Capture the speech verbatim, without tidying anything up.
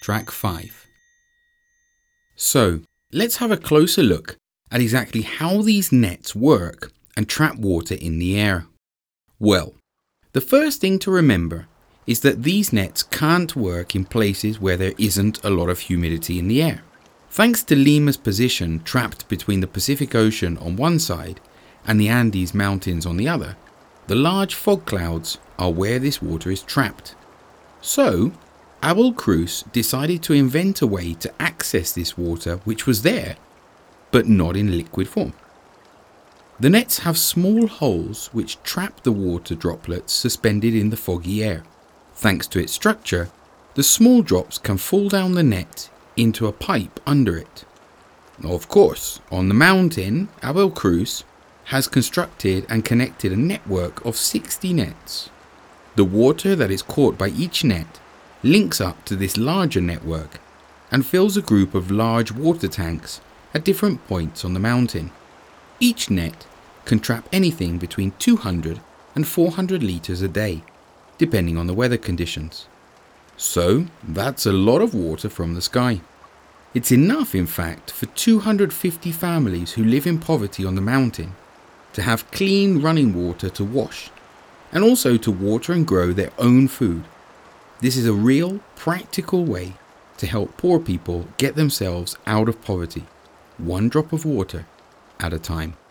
Track five. So, let's have a closer look at exactly how these nets work and trap water in the air. Well, the first thing to remember is that these nets can't work in places where there isn't a lot of humidity in the air. Thanks to Lima's position trapped between the Pacific Ocean on one side and the Andes Mountains on the other, the large fog clouds are where this water is trapped. So, Abel Cruz decided to invent a way to access this water which was there, but not in liquid form. The nets have small holes which trap the water droplets suspended in the foggy air. Thanks to its structure, the small drops can fall down the net into a pipe under it. Of course, on the mountain, Abel Cruz has constructed and connected a network of sixty nets. The water that is caught by each net links up to this larger network and fills a group of large water tanks at different points on the mountain. Each net can trap anything between two hundred and four hundred litres a day, depending on the weather conditions. So that's a lot of water from the sky. It's enough, in fact, for two hundred fifty families who live in poverty on the mountain to have clean running water to wash and also to water and grow their own food. This is a real, practical way to help poor people get themselves out of poverty, one drop of water at a time.